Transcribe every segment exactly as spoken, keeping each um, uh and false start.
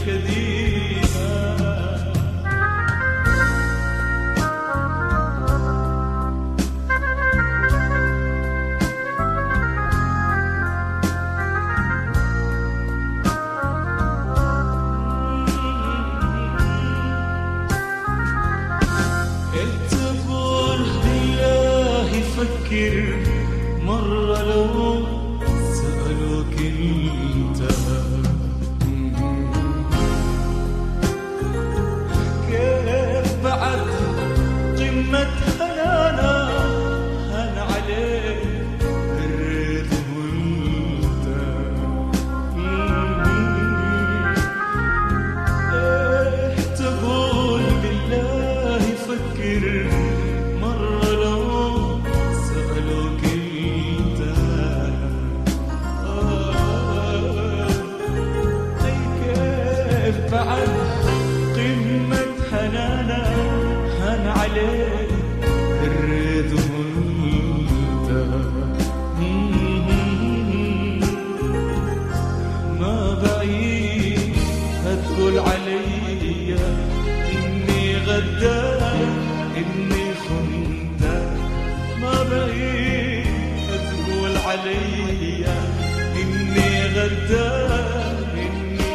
فكر مرة لو سألوك انت كيف بعد قمة هنانا هان عليك الريتم انت ايه تقول بالله فكر مرة لو سألوك انت اي كيف بعد قمة هنانا هان عليك الريتم انت ما بعيد هتقول علي اني غدار اني خنتك ما بعيد تقول علي إني غدار إني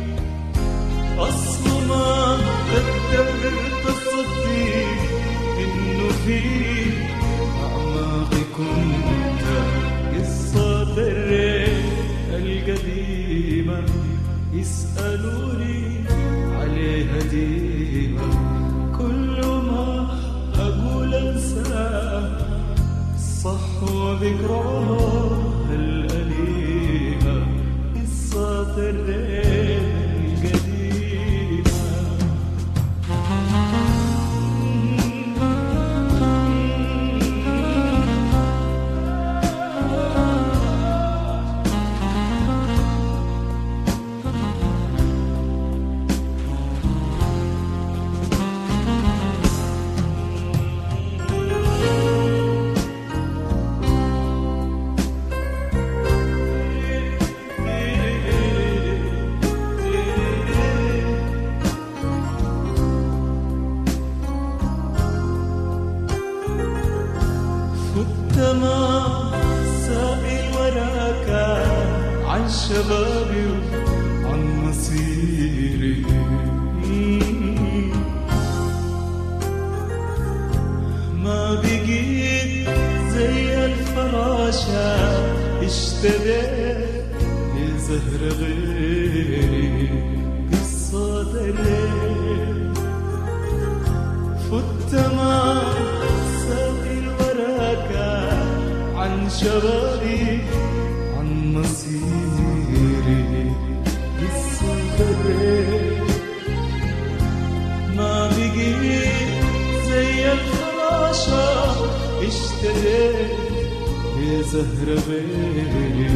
أصل ما قدرت أصدق إنه في أعماقي كنت قصة الريح القديمة يسألوني عليها ديما كل ما أقول أنساه صح وذكراها الأليمة قصة الريح القديمة ما سائل وراك عن شبابي عن مصيري ما بقيت زي الفراشة اشتريت لزهر غيري قصة الليل فت ما سائل وراك عن شبابي عن مصيري قصة الليل ما بقيت زي الفراشة اشتريت لزهر غيري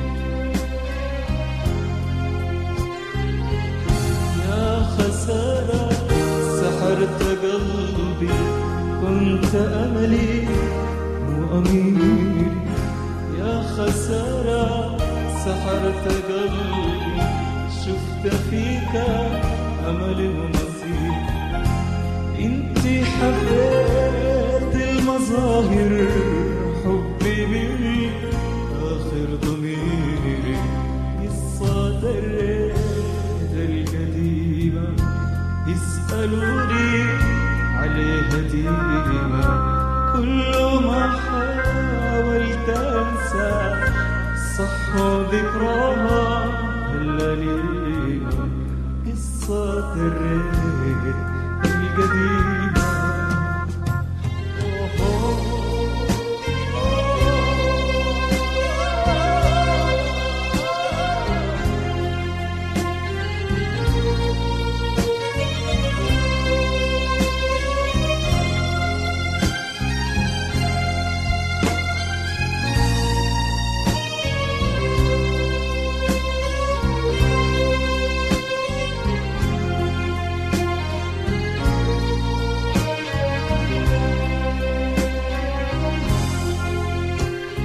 يا خسارة سحرت قلبي كنت أملي وأميري يا خسارة سحرت قلبي شفت فيك أملي ومصيري انتي حبيت المظاهر حبي بي آخر ضميري قصة الريح القديمة يسألوني عليها ديما كل ما حاولت أنسى صح ذكراها الأليمة قصة الريح القديمة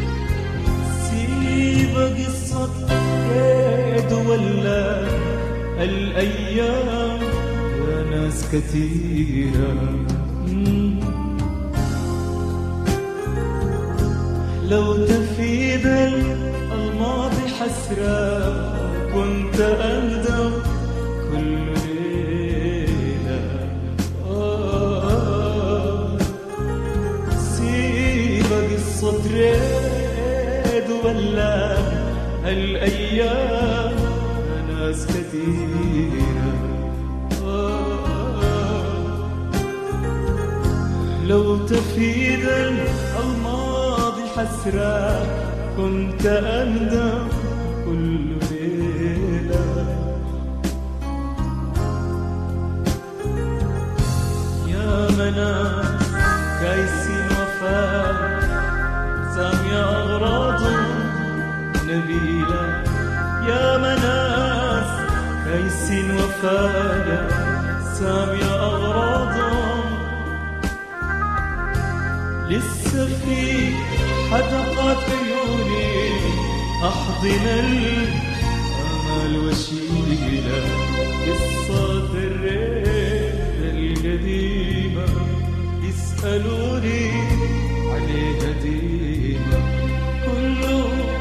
قصة كيد ولا الأيام يا ناس كثيرة. لو تفيد الماضي حسرة كنت أندم كل ليلة. آه سيب قصة ريد ولا الأيام ناس كثيرة. آه لو تفيد الماضي حسرة كنت أندم كل ليلة. يا مناس كايسين وفاء سامية أغراضهم نبيلة. يا مناس كايسين وفاء سامية أغراضهم. لسه في حدقات عيوني أحضن الأمل وشيلة. قصة الريح القديمة يسألوني عليها ديما. كله